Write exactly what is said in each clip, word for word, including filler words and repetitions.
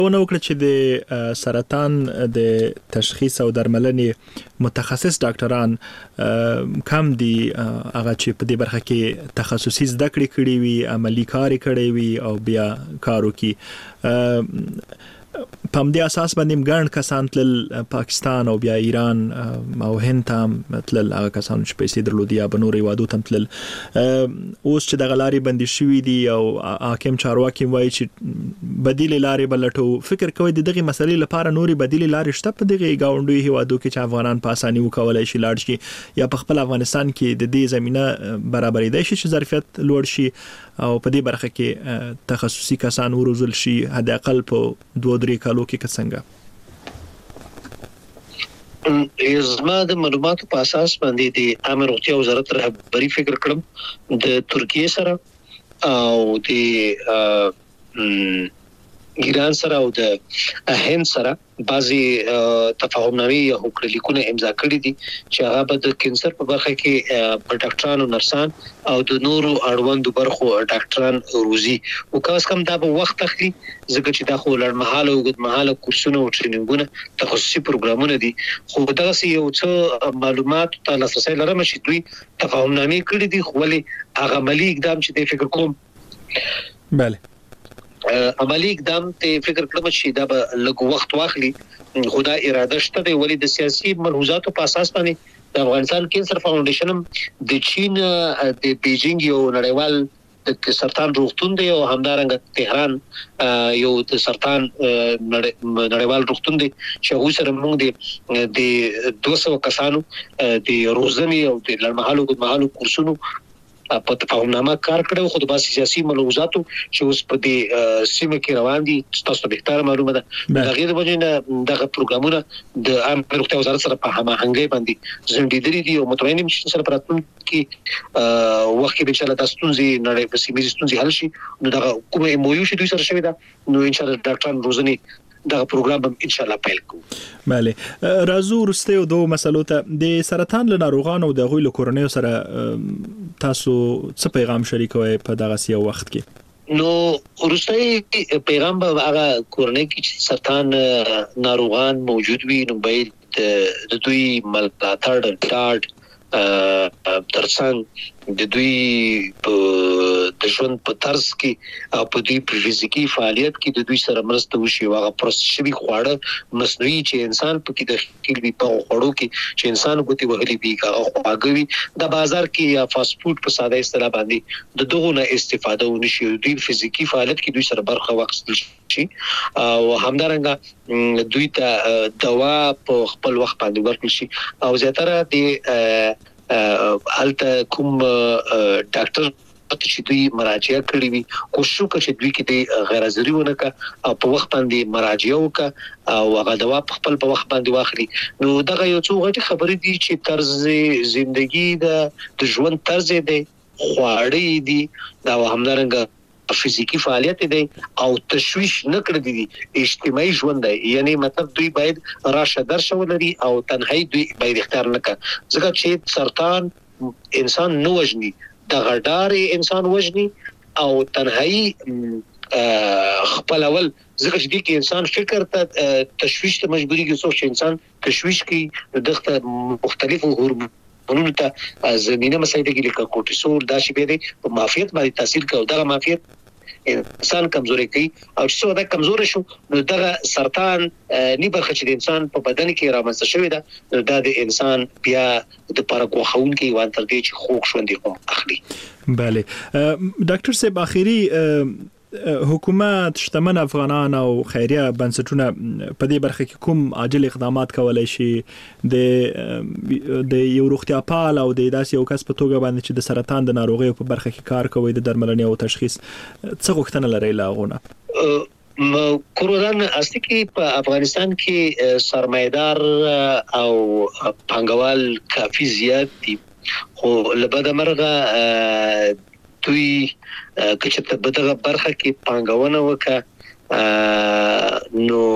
ونه وکړه چې د سرطان د تشخیص او درملنې متخصص ډاکټران کم دي هغه چې په دې برخه کې تخصصي زده کړې کړې وي عملی کار کړی وي او بیا کار وکړي. په همدې اساس باندې ګڼ کسان تلل پاکستان او بیا ایران او هند ته تلل، هغه کسان چې پیسې درلودي یا به نورې هیوادو ته تلل. اوس چې دغه لارې بندې شوي دي او حاکم چارواکي وایي چې بدیلې لارې به لټو، فکر کوئ د دغې مسلې لپاره نورې بدیلې لارې شته په دغې ګاونډیو هیوادو کې چې افغانان په اساني وکولی شي لاړ شي، یا په خپل افغانستان کې د دې زمینه برابرېدای شي چې ظرفیت لوړ شي او په دې برخه کې تخصصي کسان وروزل شي حد اقل په دوه درې کالو کې که څنګه؟ زما د معلوماتو په اساس باندې د عامه روغتیا وزارت رهبري فکر کړم د ترکیه سره او د ایران سره او د هند سره بعضي تفاهمنامې یا هوکړلیکونه امضا کړي دي چې هغه به د کینسر په برخه کې په ډاکټرانو نرسان او د نورو اړوندو برخو ډاکټران روزي او کاس کم دا به وخت اخلي ځکه چې دا خو لړمحاله او اوږدمحاله کورسونه او ټریننګونه تخصصي پروګرامونه دي. خو دغه یو څه معلومات ته لاسرسي لرم چې دوی تفاهمنامې کړي دي، خو ولې هغه عملی اقدام چې د فکر کوم بله عملی اقدام ته فکر کړم چې دا به لږ وخت واخلي، خدا اراده شته دی. ولې د سیاسي ملحوظاتو په اساس باندې د افغانستان کینسر فاونډیشن د چین د بیجینګ یو نړیوال د سرطان روغتون دی او همدارنګه تهران یو د سرطان نړیوال روغتون دی چې هغه سره موږ د دوه سوه کسانو د روزنې او د لړمحالو اوږدمحالو کورسونو په تفاهمنامه کار کړو. خو د باسي سیاسي ملحوظاتو چې اوس په دې سیمه کې روان دي تاسو ته به معلومه ده، د غیر وجنه دغه پروګرامونه د عامه روغتیا وزارت سره په هماهنګۍ باندې زنديدري دي او متوین چې سره پراتون کې وخت کې به چې له ستونزې نړۍ په سیمه ستونزې حل شي نو دغه کومه مویو چې دوی سره شوی ده نو ان شاء الله ډاکټران روزنې دا پروګرام هم ان شاء الله پیل کوو. بله راځو وروسته یو دوه مسلو ته. د سرطان له ناروغانو او د هغوی له کورنیو سره تاسو څه پیغام شریکوئ په دغه یو وخت کې؟ نو وروسته پیغام به هغه کورنۍ کې چې سرطان ناروغان موجود وي نو باید د دوی ملاتړ ډاډ ترڅنګ د دوی د ژوند په طرز کې او په دوی په فزیکی فعالیت کې د دوی سره مرسته وشي. هغه پروسس شوی خواړه مصنوعي چې انسان په کې داخل وي په خوړو کې چې انسان ګوتې وهلي وي هغه خواږه وي د بازار کې یا فاست فود په ساده اصطلاح باندې د دغه نه استفاده ونشي. دوی فزیکی فعالیت کې دوی سره برخه واخیستل شي او همدارنګه دوی ته دوا په خپل وخت باندې ورکړل شي او زیاتره د الته کوم ډاکټر چې دوی مراجعه کړې وي کوشش وکړي چې دوی کې د غیر حاضري ونه کا او په وخت باندې مراجعه وکړي او هغه دوا په خپل په وخت باندې واخلي. نو دغه یو څو غټي خبرې دي چې طرز ژوندۍ د ژوند طرز دی، خواړې دي دا همدارنګه فزیکی فعالیت دی او تشویش نه کړی دي اجتماعي ژوند دی. یعنی مطلب دوی باید راشه درشه ولري او تنهایی دوی باید اختیار نه کړي ځکه چې سرطان انسان نه وژني د غډار انسان وژني او تنهایی خپل اول ځکه چې د انسان فکر ته تشویش ته مجبوري کې څو چې انسان تشویش کوي دغه مختلفو هورمون ونو ته زمينه مسایده کې لکه کورټیسول دا شی به په معافیت باندې تاثیر کوي. دا معافیت انسان کمزوري کوي او چې دا کمزوري شو نو دغه سرطان نی برخه چې د انسان په بدن کې رامنځته شوی ده دا د انسان بیا د پارکو خون کې وان تر دې چې خوښ شوندې کوم اخلي. بله ډاکټر صاحب اخیری حکومت شتمن افغانان او خیریه بنسټونه په دې برخه کې کوم عاجل اقدامات کولای شي د د یو روغتیا پال او د داسې یو کس په توګه باندې چې د سرطان د ناروغیو په برخه کې کار کوي د درملنې او تشخیص څه غوښتنه لري لاغونه؟ کورودان اصلي کې په افغانستان کې سرمایدار او پانګوال کافي زیات دي خو لبد مرغه دوی که چې په دغه برخه کې پانګونه وکړه نو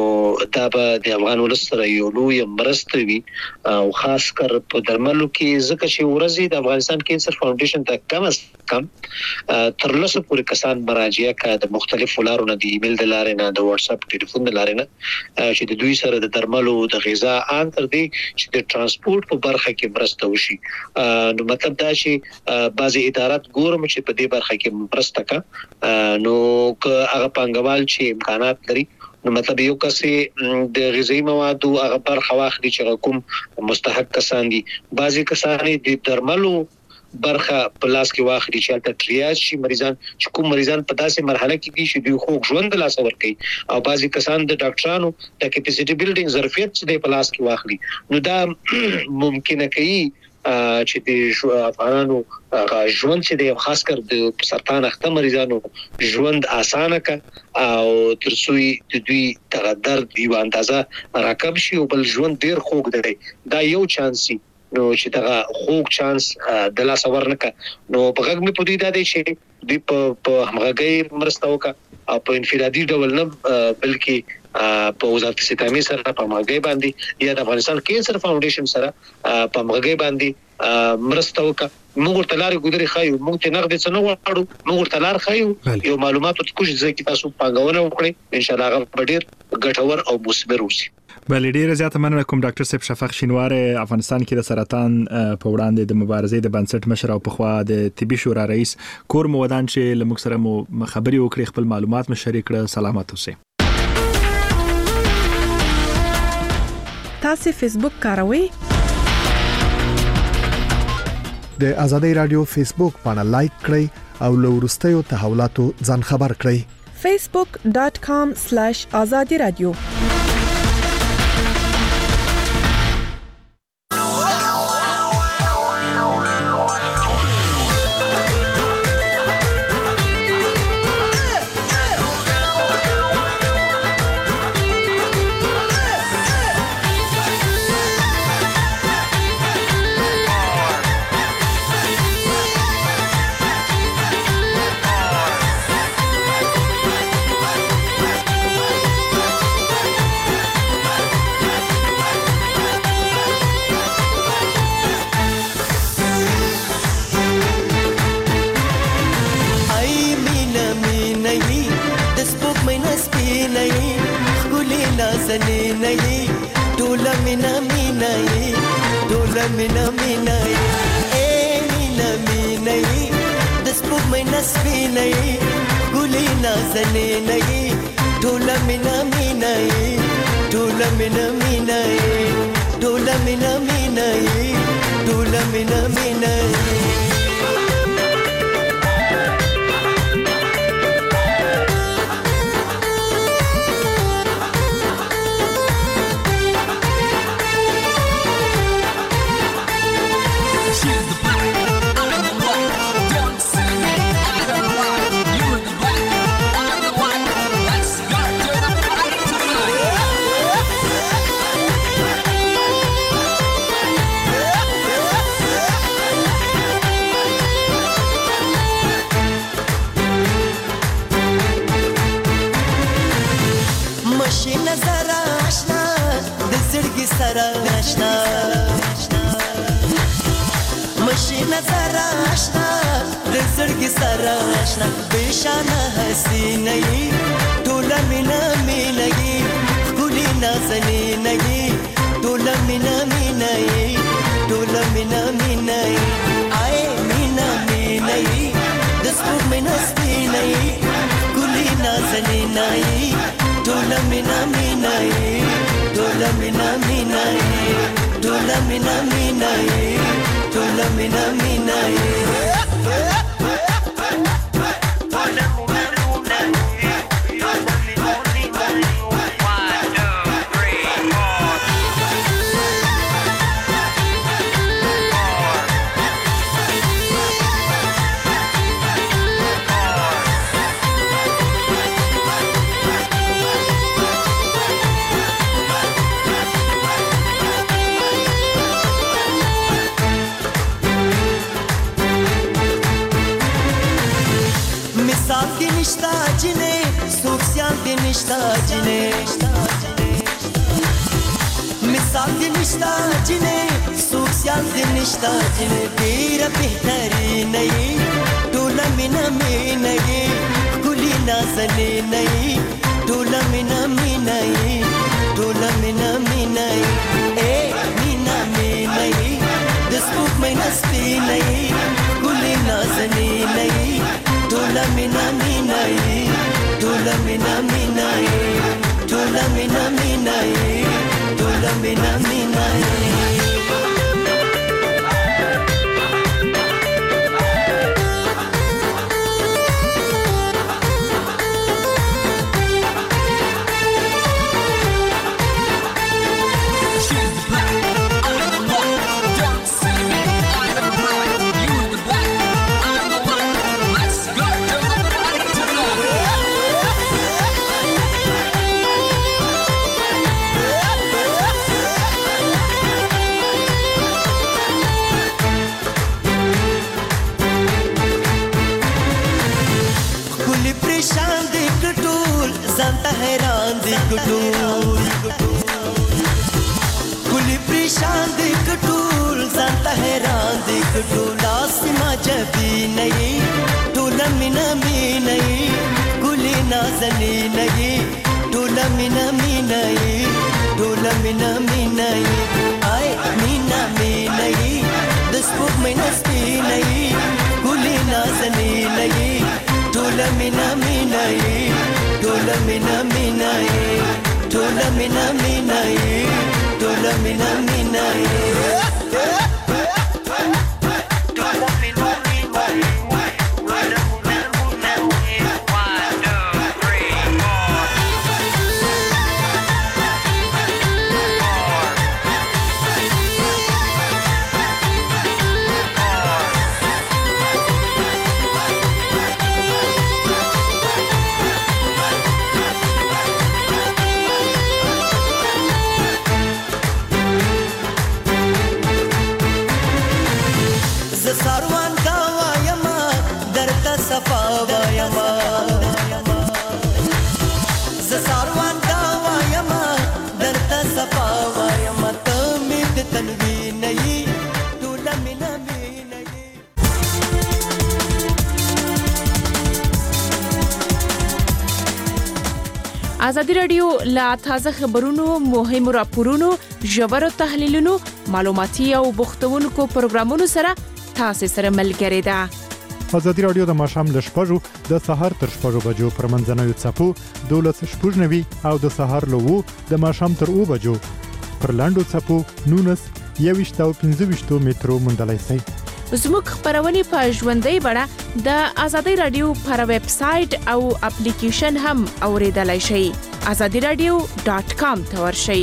دا به د افغان ولس سره یو لوی مرسته وي او خاص کر په درملو کې ځکه چې ورځي د افغانستان کینسر فاونډیشن ته کم از کم تر لسو پورې کسان مراجعه کوي د مختلفو لارو نه، د ایمیل د لارې نه، د واتس اپ ټلیفون د لارې نه، چې د دوی سره د درملو د غذا ان تر دې چې د ترانسپورت په برخه کې مرسته وشي. نو مطلب دا چې بعضي ادارات ګورم چې په دې برخه کې مرسته کوي، نو که هغه پنګوال چې امکانات لري نو مطلب یو کسي د غذایی موادو هغه برخه واخلي چې کوم مستحق کسان دي. بعضي کسان د درملو برخه په لاس کې واخلي چې البته ټریاج شي مریضان چې کوم مریضان په داسې مرحله کې دي چې دوی خوږ ژوند لاس ورکوي، او بعضي کسان د ډاکټرانو د کیپاسټي بلډینګ ظرفیت چې په لاس کې واخلي. نو دا ممکنه کوي چې د افغانانو ژوند چې د خاص کر د سرطان اخته مریضانو ژوند اسانه کا او ترڅوي د دوی د درد یو اندازه راکم شي او بل ژوند ډیر خوږ دی. دا یو چانس نو چې دا خوږ چانس د لاس ورنکه نو په غږ مې پدې دا دی چې دوی په همغږي مرسته وکړه او په انفرادي ډول نه بلکې په وزارت ستامي سره په همغږي باندې یا د افغانستان کینسر فاونډیشن سره په همغږي باندې مرسته وکړه. موږ ته لارې ګذري خایو، موږ ته نقد څه نه وړو، موږ ته لار خایو یو معلوماتو کوم ځکه تاسو پنګونه وکړي ان شاء الله هغه ډیر ګټور او مثمر وي. بل ډیر زیاته مننه کوم ډاکټر صاحب شفق شینوار افغانستان کې د سرطان په وړاندې د مبارزې د بنسټ مشر او په خوا د طبي شورا رئیس کور مو ودان چې لمک سره مو خبري وکړي، خپل معلومات مو شریک کړه. سلامات اوسئ. تاسو فیسبوک کاروئ؟ د آزادۍ رادیو فیسبوک باندې لایک کړئ او له وروستیو تحولاتو ځان خبر کړئ. facebook dot com slash azadi radio. Mina mina eh mina mina das pug mein nasbi nahi guli nazane nahi dola mina mina dola mina mina dola mina mina dola mina mina مشينا زرا عشنا لزرق سرا عشنا بشانا حسيني دولا منا ميني قولينا زنيني دولا منا ميني دولا منا ميني اي منا ميني دسبوك منا سبيني قولينا زنيني دولا منا ميني دولا منا ميني دولا منا ميني دولا منا ميني نشتا جنې سوسیال دې نشتا جنې ډېر بهترین نه ټول مینا مینا ګلی نازنې نه ټول مینا مینا ټول مینا مینا اے مینا مینا د سپوږ مینا سپینې ګلی نازنې نه ټول مینا مینا ټول مینا مینا ټول مینا مینا ټول مینا مینا زانتا حیران دی کټول کلی پریشان دی کټول زانتا حیران دی کټول اسما جبی نه ټول مینا مینا کلی نازنی نه ټول مینا مینا ټول مینا مینا آی مینا مینا د سپوږ مینا سپینې کلی نازنی نه ټول مینا مینا ټول مینا مینا ټول مینا مینا ټول مینا مینا ازادي رادیو لا تازه خبرونو مهمو راپورونو ژورو تحلیلونو معلوماتي او بوختونکو پروګرامونو سره تاسو سره ملګری ده ازادي رادیو د ماشام ل شپږو د سهار تر شپږو بجو پر منځنوي چپو دولس شپږنوي او د سهار لوو د ماشام تر او بجو پر لاندو چپو نونس یويشت او پنځه مترو مندلای سي زموږ خبرونه په ژوندۍ بڼه د ازادي رادیو پر ویب سټ او اپلیکیشن هم اوریدلای شئ azadi radio dot com ته ورشئ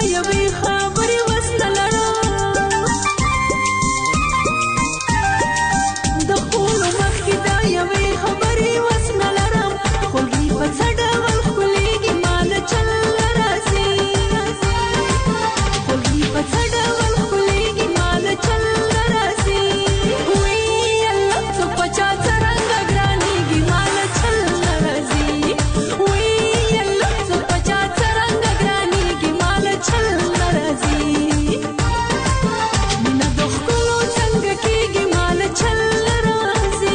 یوې خبرې وس نه لرم د خپلو مخکې دا یوې خبرې وس نه لرم خوږې په څه ډول ښکلېږي ما له چل نه راځي خوږې په څه ډول ښکلېږي ما له چل نه راځي وی الله څوک په چا څرنګه ګرانېږي ما له چل نه راځي وی الله څوک په چا څرنګه ګرانېږي ما له چل نه راځي مینه د ښکلو څنګه کېږي ما له چل نه راځي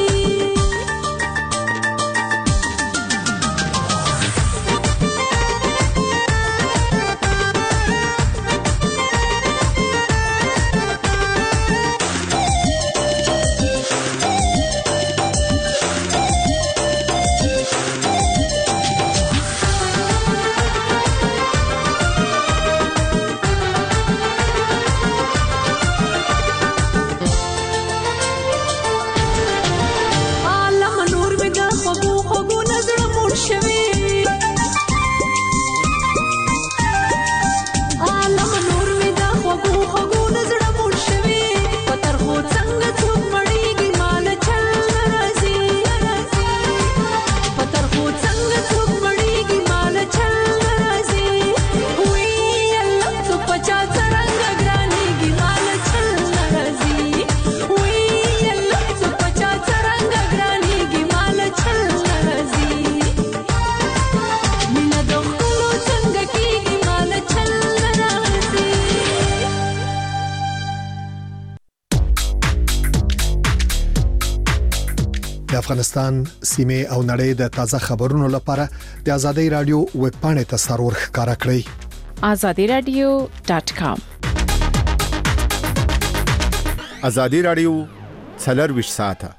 عالمه نور مې د خوږو خوږو نه زړه موړ شوی عالمه نور مې د خوږو خوږو نه زړه موړ شوی په ترخو څنګه څوک مړېږي ما له چل نه راځي په ترخو څنګه څوک مړېږي ما له چل نه راځي وی الله څوک په چا څرنګه ګرانېږي ما له چل نه راځي وی الله څوک په چا څرنګه ګرانېږي ما له چل نه راځي مینه د ښکلو څنګه کېږي ما له چل نه راځي د افغانستان سیمه او نړۍ د تازه خبرونو لپاره د ازادي رادیو ویب پاڼې ته سرور ښکارا کړئ azadi radio dot com ازادي رادیو څلرویشت ساعته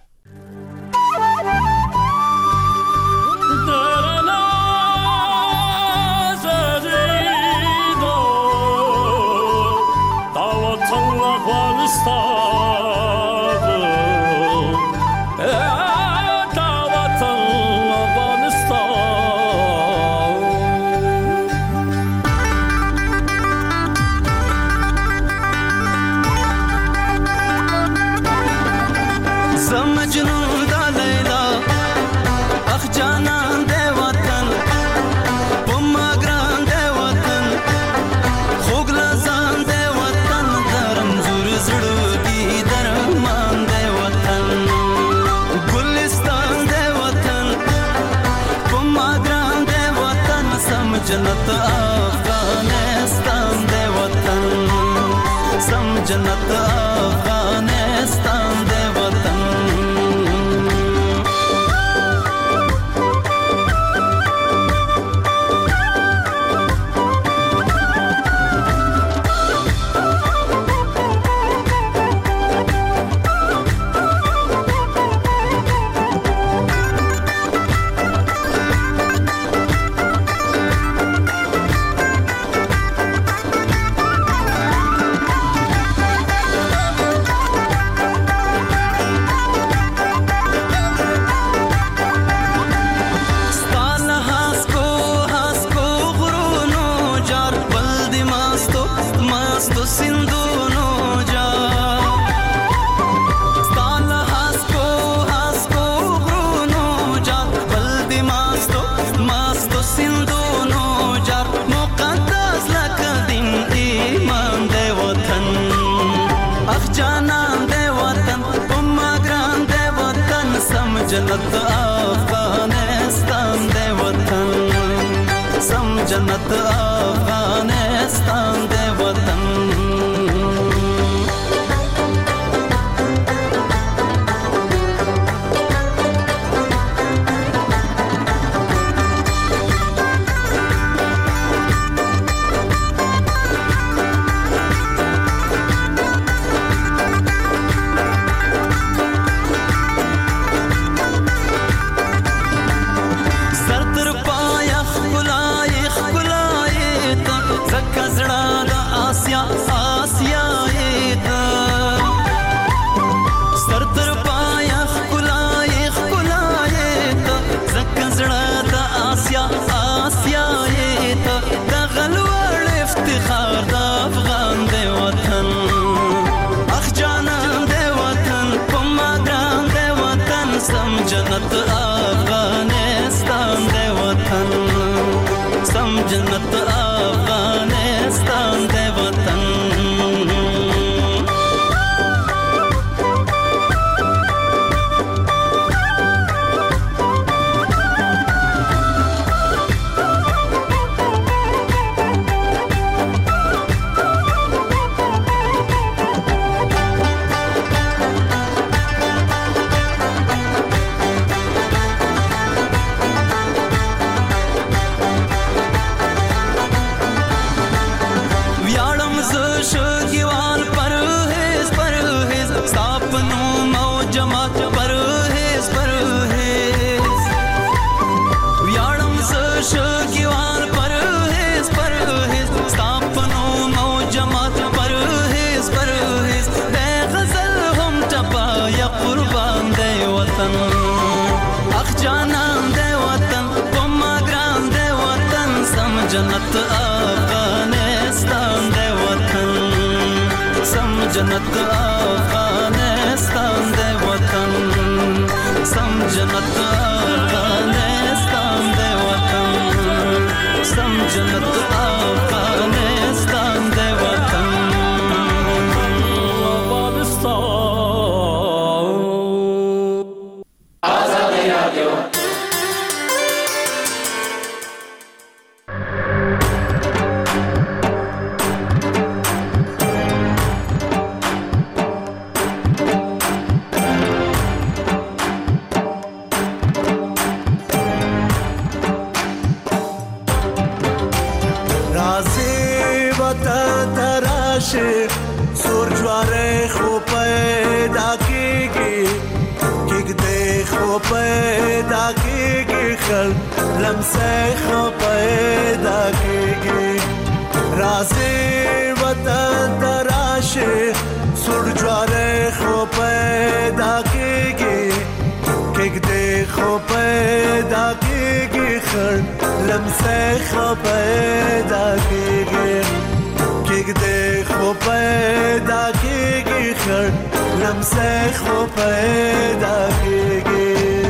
مجنون دا لیلا اخ جانان دے وطن پما گران دے وطن خوگ لزان دے وطن درم زور زڑو دی درمان دے وطن گلستان دے وطن پما گران دے وطن سم جنت افغانستان دے وطن سم جنت افغانستان دے وطن जन्नत अफगानिस्तान दे वतन सम जन्नत अफगानिस्तान दे वतन زړه जन्नत अफगानिस्तान दे वतन सम जन्नत अफगानिस्तान दे वतन जन्नत अफगानिस्तान दे वतन सम जन्नत अफगानिस्तान दे वतन सम जन्नत अफगानिस्तान दे वतन सम जन्नत अफगानिस्तान दे वतन आजादी रेडियो लम्से खो पैदा कीगी राज़े वतन तराशे सुरज्वारे खो पैदा कीगी किक दे खो पैदा कीगी खर लम्से खो पैदा कीगी किक दे खो पैदा कीगी खर लम्से खो पैदा कीगी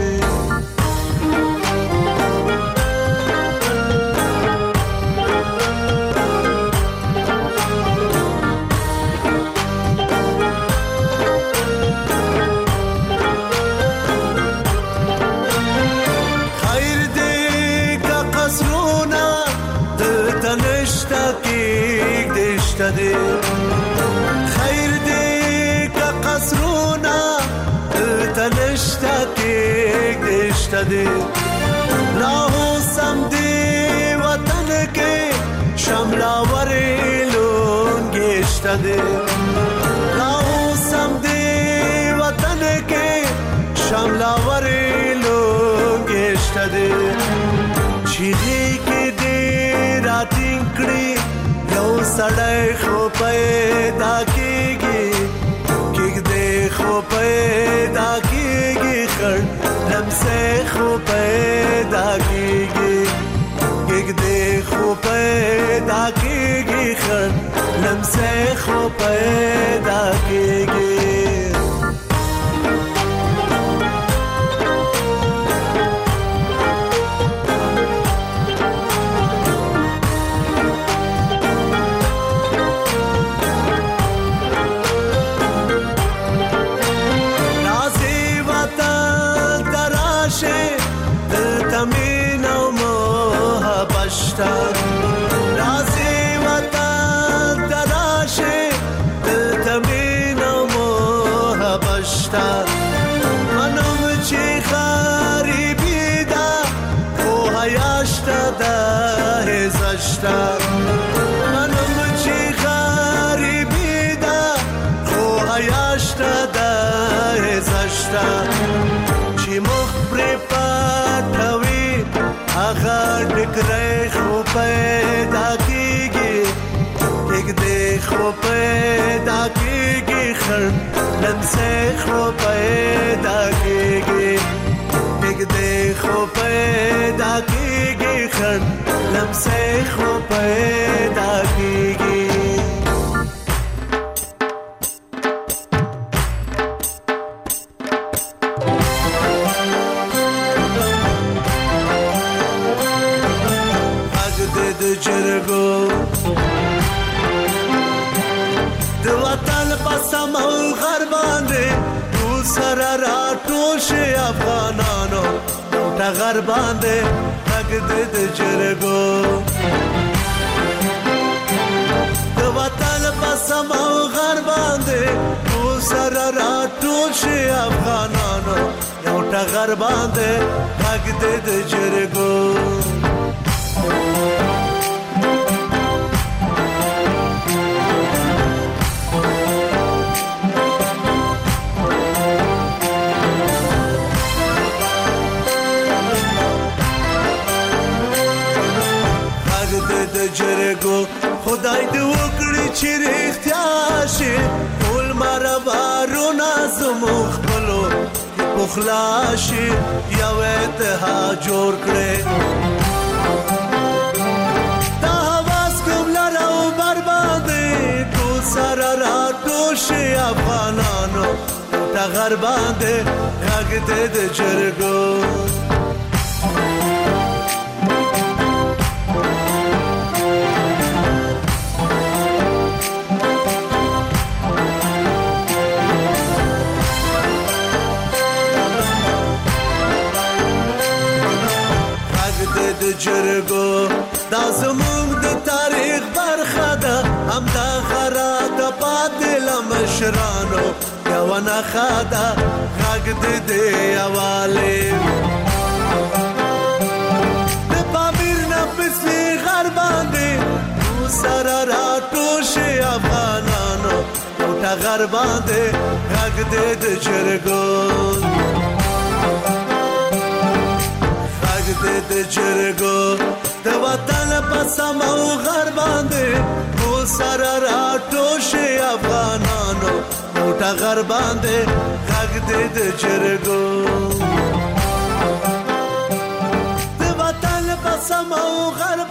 خير ديك قصرونا تنشتكيك دشتدي راهو سمدي وطنك شملا وريلون گشتدي راهو سمدي وطنك شملا وريلون گشتدي چيغي کې دې راتینکړي یو سړی خو پیدا کېږي کېږ دې خو پیدا کېږي خړ لمسې خو پیدا کېږي کېږ دې خو پیدا کېږي خړ لمسې خو پیدا کېږي राज़ी वतन तराशे तमीन मोह बश्ता मनम ची खरीबी दा खो हयाश्ता दा हेज़श्ता मनम ची खरीबी दा खो हयाश्ता दा हेज़श्ता ची मुखबरी पाठवी आखा डिकरे खो पैदा कीगी एक दे खो पैदा कीगी खर लम्से खो पैदा कीगी एक दे खो पैदा कीगी खर लम्से खो पैदा कीगी شي افغانانو ټغر باندې غږ د جرګو د وطن په سما غر باندې او سره راټول شي افغانانو یو ټغر باندې غږ د جرګو جرګو خدای دې وکړي چې رښتیا شي ټول مربارونه زموږ خپلو پخلا شي یو اتحاد جوړ کړي دا هواس کوم لاره او بربادي ټول سره راټول شي افغانانو ټغر باندې غږ دې د جرګو جرګو دا زموږ د تاریخ برخه ده هم دا خراده پاتې لمشرانو یو نه خاده غږ دې دی حواله د پامیر نه پسې غر باندې نو سره راټول شي افغانانو ټغر باندې غږ دې د جرګو د جرګو د وطن په سما او غر باندې او سره راټول شي افغانانو او ټغر باندې غږ دې د جرګو د وطن په سما او غر